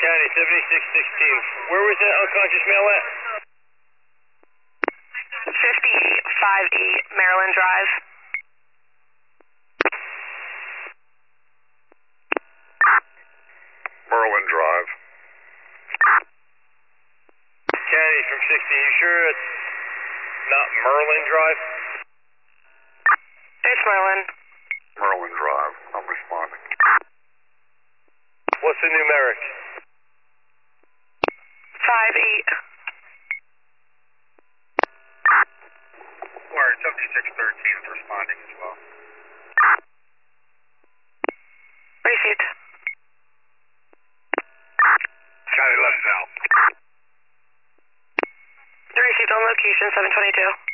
County 7616. Where was that unconscious male at? 5058 Maryland Drive. Merlin Drive. County from 60. You sure it's not Merlin Drive? It's Merlin. Merlin Drive. I'm responding. What's the numeric? 58. Wire 7613 is responding as well. Received. County left now. Received on location 722.